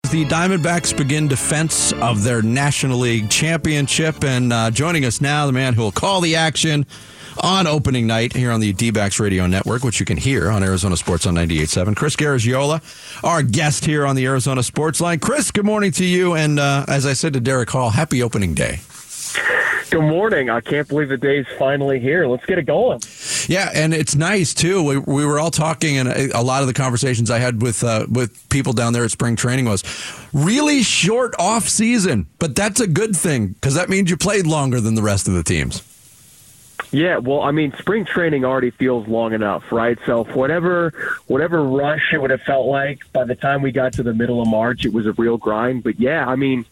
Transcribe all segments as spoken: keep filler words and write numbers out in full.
the Diamondbacks begin defense of their National League championship. And uh, joining us now, the man who will call the action on opening night here on the D-Backs Radio Network, which you can hear on Arizona Sports on ninety-eight point seven. Chris Garagiola, our guest here on the Arizona Sports Line. Chris, good morning to you. And uh, as I said to Derek Hall, happy opening day. Good morning. I can't believe the day's finally here. Let's get it going. Yeah, and it's nice, too. We, we were all talking, and a lot of the conversations I had with uh, with people down there at spring training was really short off season, but that's a good thing because that means you played longer than the rest of the teams. Yeah, well, I mean, spring training already feels long enough, right? So whatever whatever rush it would have felt like, by the time we got to the middle of March, it was a real grind. But yeah, I mean,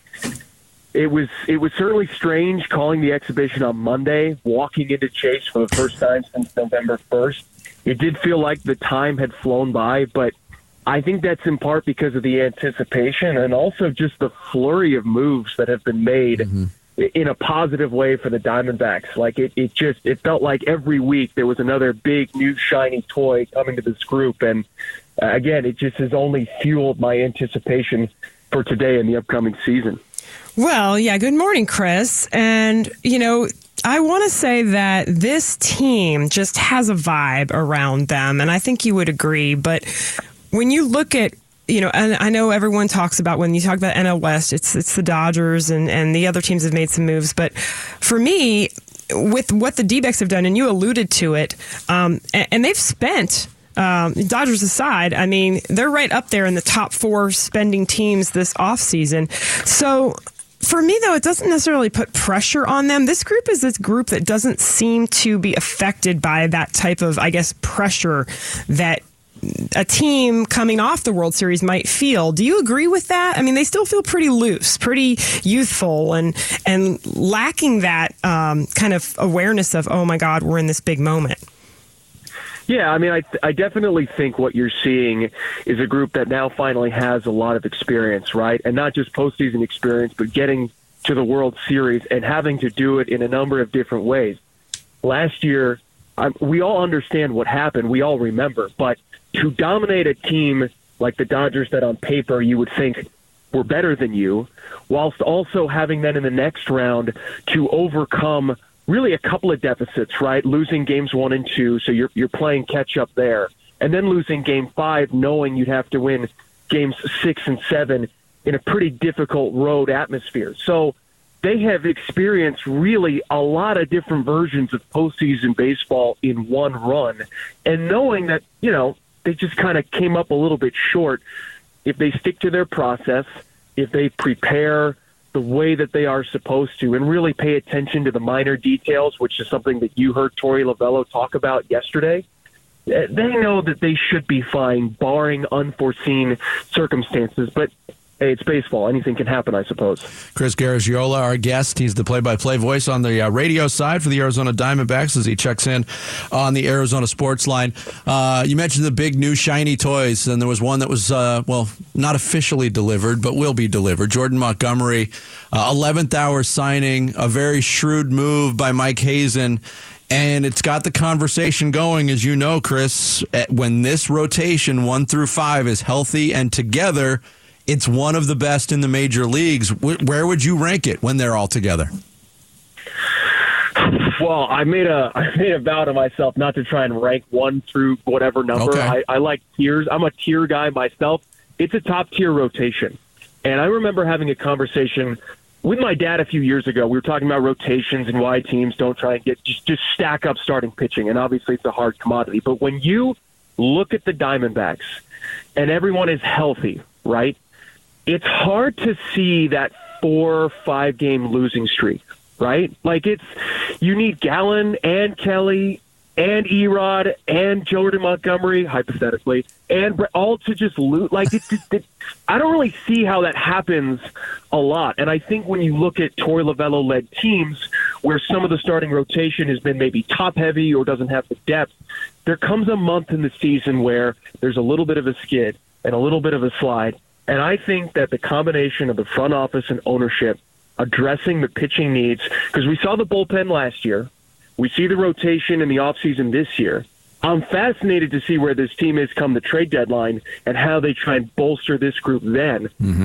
it was it was certainly strange calling the exhibition on Monday, walking into Chase for the first time since November first. It did feel like the time had flown by, but I think that's in part because of the anticipation and also just the flurry of moves that have been made mm-hmm. in a positive way for the Diamondbacks. Like it, it just it felt like every week there was another big new shiny toy coming to this group, and uh, again, it just has only fueled my anticipation for today and the upcoming season. Well, yeah, good morning, Chris. And, you know, I want to say that this team just has a vibe around them, and I think you would agree. But when you look at, you know, and I know everyone talks about when you talk about N L West, it's it's the Dodgers and, and the other teams have made some moves. But for me, with what the D-backs have done, and you alluded to it, um, and, and they've spent Um, Dodgers aside, I mean, they're right up there in the top four spending teams this offseason. So for me, though, it doesn't necessarily put pressure on them. This group is this group that doesn't seem to be affected by that type of, I guess, pressure that a team coming off the World Series might feel. Do you agree with that? I mean, they still feel pretty loose, pretty youthful, and and lacking that um, kind of awareness of, oh, my God, we're in this big moment. Yeah, I mean, I I definitely think what you're seeing is a group that now finally has a lot of experience, right? And not just postseason experience, but getting to the World Series and having to do it in a number of different ways. Last year, um, we all understand what happened. We all remember. But to dominate a team like the Dodgers that on paper you would think were better than you, whilst also having then in the next round to overcome really a couple of deficits, right? Losing games one and two, so you're you're playing catch up there, and then losing game five, knowing you'd have to win games six and seven in a pretty difficult road atmosphere. So they have experienced really a lot of different versions of postseason baseball in one run, and knowing that, you know, they just kind of came up a little bit short. If they stick to their process, if they prepare the way that they are supposed to, and really pay attention to the minor details, which is something that you heard Torey Lovullo talk about yesterday, they know that they should be fine, barring unforeseen circumstances. But hey, it's baseball. Anything can happen, I suppose. Chris Garagiola, our guest. He's the play-by-play voice on the uh, radio side for the Arizona Diamondbacks as he checks in on the Arizona Sports Line. Uh, you mentioned the big new shiny toys, and there was one that was, uh, well, not officially delivered, but will be delivered. Jordan Montgomery, uh, eleventh hour signing, a very shrewd move by Mike Hazen. And it's got the conversation going, as you know, Chris, when this rotation, one through five, is healthy and together, it's one of the best in the major leagues. Where would you rank it when they're all together? Well, I made a I made a vow to myself not to try and rank one through whatever number. Okay. I, I like tiers. I'm a tier guy myself. It's a top tier rotation. And I remember having a conversation with my dad a few years ago. We were talking about rotations and why teams don't try and get just, just stack up starting pitching. And obviously it's a hard commodity. But when you look at the Diamondbacks and everyone is healthy, right? It's hard to see that four or five game losing streak, right? Like it's, you need Gallen and Kelly and Erod and Jordan Montgomery, hypothetically, and all to just loot. Like it, it, it, I don't really see how that happens a lot. And I think when you look at Torey Lovullo-led teams where some of the starting rotation has been maybe top heavy or doesn't have the depth, there comes a month in the season where there's a little bit of a skid and a little bit of a slide. And I think that the combination of the front office and ownership addressing the pitching needs, because we saw the bullpen last year, we see the rotation in the offseason this year. I'm fascinated to see where this team is come the trade deadline and how they try and bolster this group then. Mm-hmm.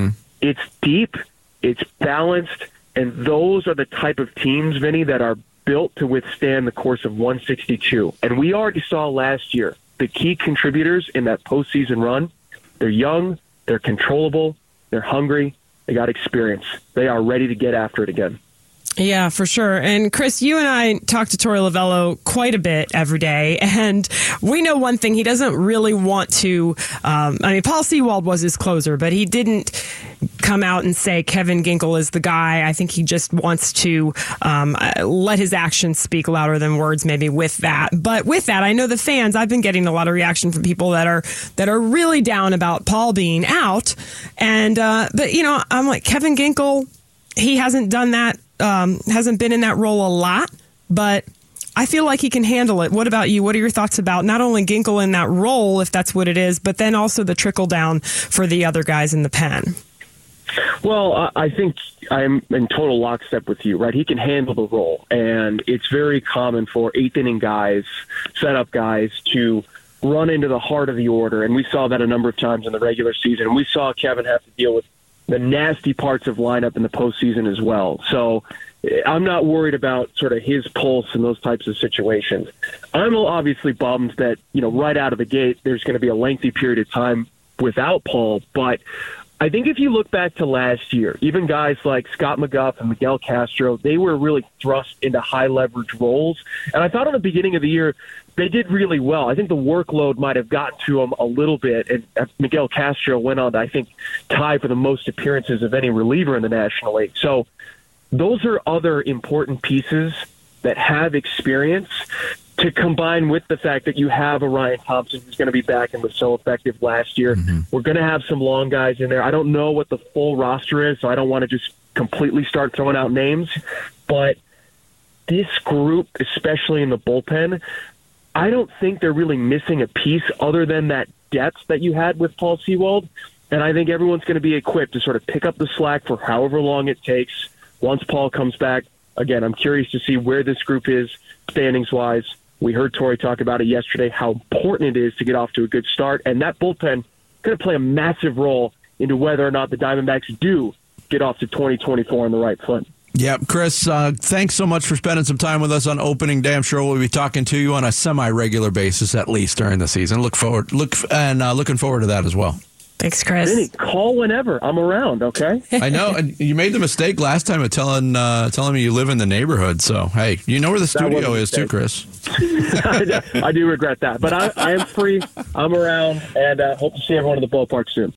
it's deep, it's balanced, and those are the type of teams, Vinny, that are built to withstand the course of one sixty-two. And we already saw last year the key contributors in that postseason run. They're young, they're controllable, they're hungry, they got experience. They are ready to get after it again. Yeah, for sure. And Chris, you and I talk to Torey Lovullo quite a bit every day, and we know one thing: he doesn't really want to. Um, I mean, Paul Sewald was his closer, but he didn't come out and say Kevin Ginkel is the guy. I think he just wants to um, let his actions speak louder than words. Maybe with that, but with that, I know the fans. I've been getting a lot of reaction from people that are that are really down about Paul being out, and uh, but you know, I'm like Kevin Ginkel. He hasn't done that. Um, hasn't been in that role a lot, but I feel like he can handle it. What about you? What are your thoughts about not only Ginkel in that role, if that's what it is, but then also the trickle down for the other guys in the pen? Well, I think I'm in total lockstep with you, right? He can handle the role, and it's very common for eighth inning guys, setup guys, to run into the heart of the order, and we saw that a number of times in the regular season. We saw Kevin have to deal with the nasty parts of lineup in the postseason as well. So I'm not worried about sort of his pulse in those types of situations. I'm obviously bummed that, you know, right out of the gate, there's going to be a lengthy period of time without Paul. But I think if you look back to last year, even guys like Scott McGough and Miguel Castro, they were really thrust into high leverage roles. And I thought at the beginning of the year, they did really well. I think the workload might have gotten to them a little bit, and Miguel Castro went on to, I think, tie for the most appearances of any reliever in the National League. So those are other important pieces that have experience to combine with the fact that you have a Ryan Thompson who's going to be back and was so effective last year. Mm-hmm. We're going to have some long guys in there. I don't know what the full roster is, so I don't want to just completely start throwing out names, but this group, especially in the bullpen, I don't think they're really missing a piece other than that depth that you had with Paul Sewald. And I think everyone's going to be equipped to sort of pick up the slack for however long it takes once Paul comes back. Again, I'm curious to see where this group is standings-wise. We heard Torey talk about it yesterday, how important it is to get off to a good start. And that bullpen is going to play a massive role into whether or not the Diamondbacks do get off to twenty twenty-four on the right foot. Yeah, Chris, uh, thanks so much for spending some time with us on opening day. I'm sure we'll be talking to you on a semi-regular basis at least during the season. Look forward, look, and uh, looking forward to that as well. Thanks, Chris. Vinny, call whenever. I'm around, okay? I know. And you made the mistake last time of telling uh, telling me you live in the neighborhood. So, hey, you know where the studio is too, Chris. I do regret that. But I, I am free. I'm around, and uh, hope to see everyone in the ballpark soon.